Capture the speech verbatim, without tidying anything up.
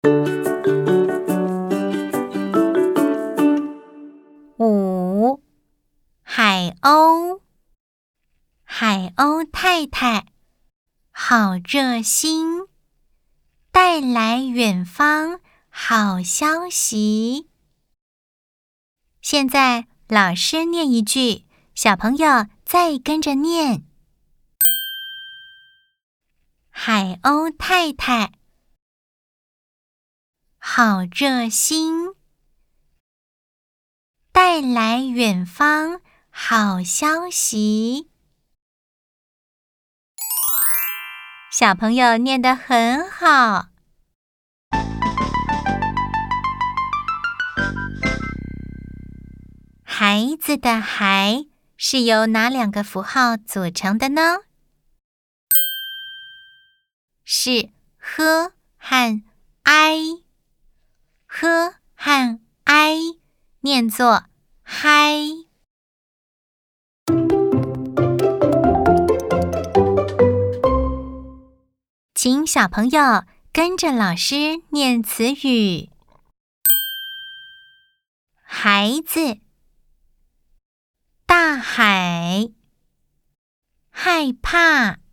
五、海鸥。海鸥太太好热心，带来远方好消息。现在老师念一句，小朋友再跟着念。海鸥太太好热心，带来远方好消息。小朋友念得很好。孩子的孩是由哪两个符号组成的呢？是 h 和 i， h 和 i 念作嗨。请小朋友跟着老师念词语。孩子，大海，害怕。